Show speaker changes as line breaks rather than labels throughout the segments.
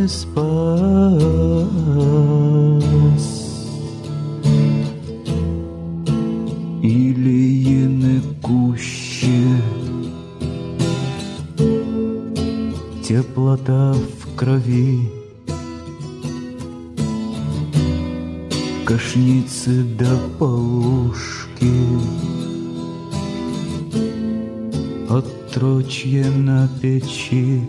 спас, илиины куще, теплота в крови, кашницы до полушки, отрочье на печи.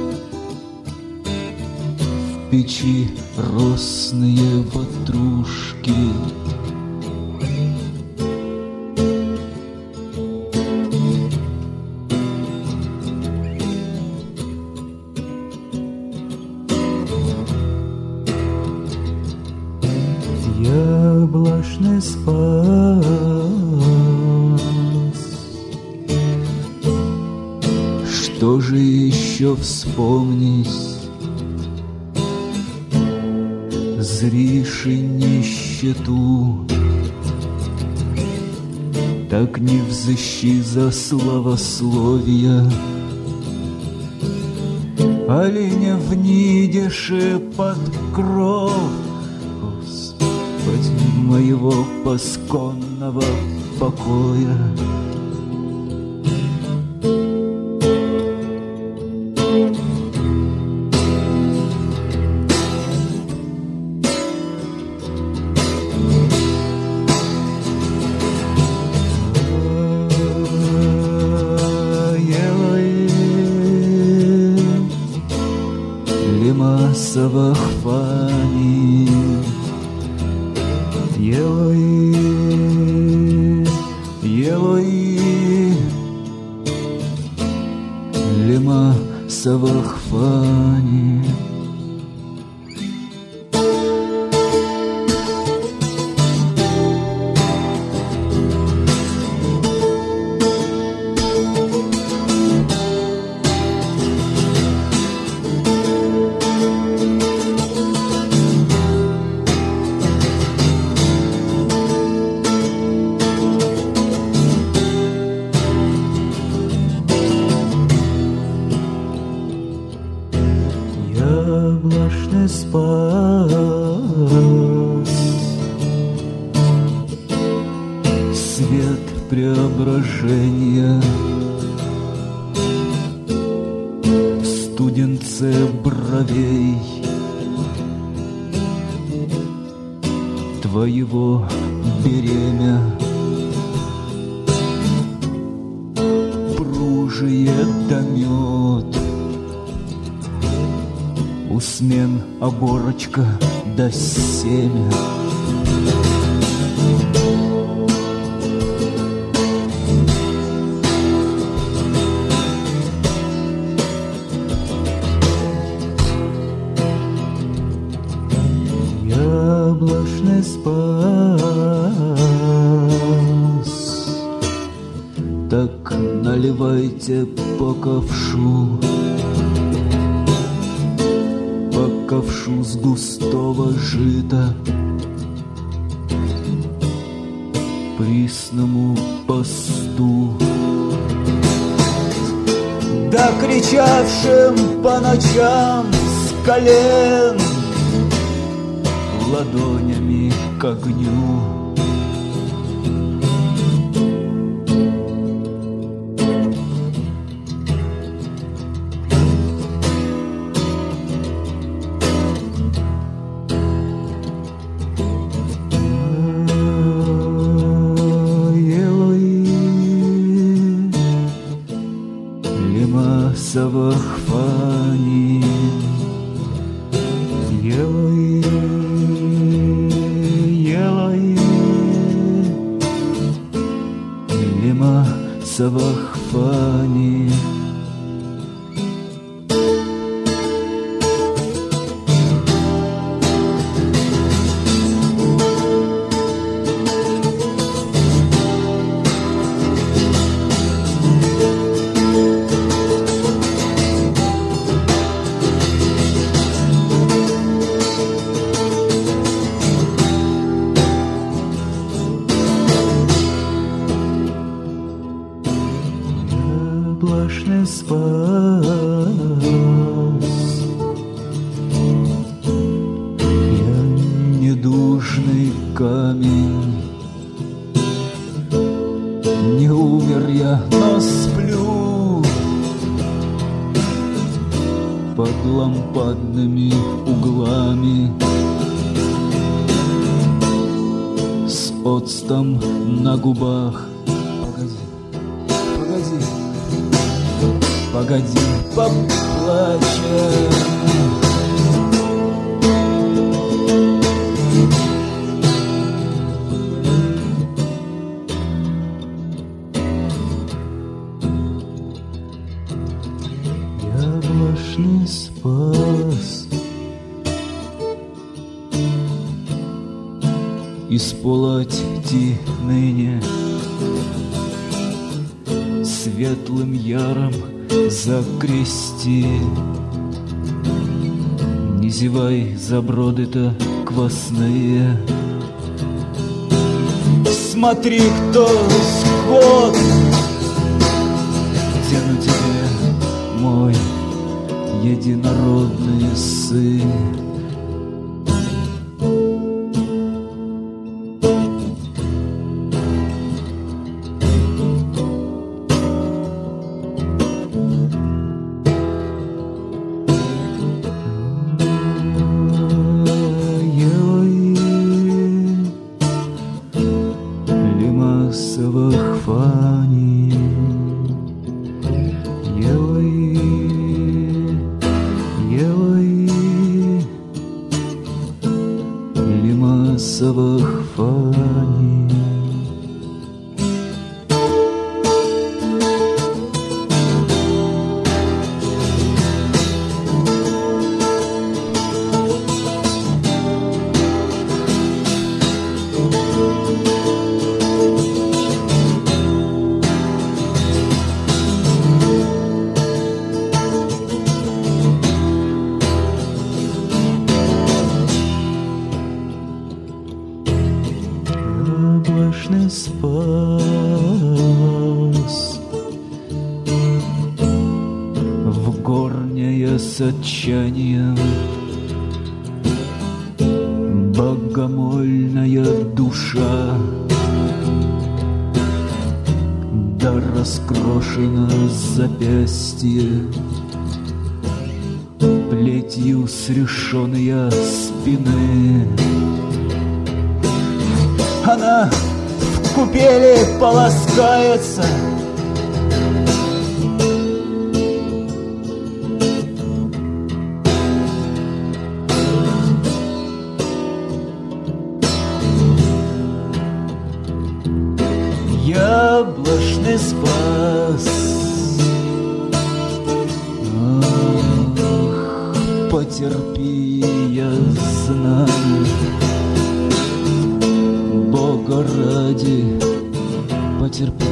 В печи росные ватрушки. Яблочный спас. Что же еще вспомнить? Зриши нищету, так не взыщи за славословия, оленя внидеши под кров, Господи, моего пасконного покоя. Савахфани, Елои, Елои, лема Савахфани. Яблочный спас, свет преображения, в студенце бровей твоего беремя, пружие да мед. У смен оборочка да семя. Яблочный спас, так наливайте по ковшу, ковшу с густого жита, присному посту, да кричавшим по ночам с колен ладонями к огню. Савахфани, Елои, Елои, лема Савахфани. Яблочный спас, снежный камень. Не умер я, но сплю под лампадными углами, с оцтом на губах. Погоди, поплачем. Яблочный спас исполоти ныне светлым яром закрести. Не зевай, заброды-то квасные. Смотри, кто скот, тяну тебе, мой единородный сын. Фани, лимасовых фани. Яблочный спас в горняя с отчаянием, богомольная душа, да раскрошено запястье, плетью срешенная спины. Она в купели полоскается, яблочный спас. Ах, потерпи, я знаю, Бога ради, потерпи.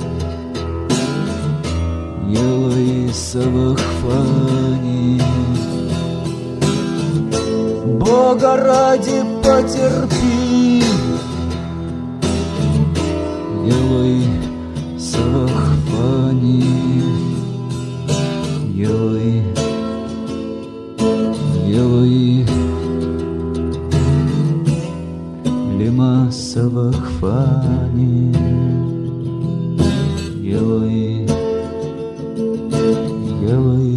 Елоисовых фани, Бога ради, потерпи. Елоисовых фани, лимасовых фани, елой.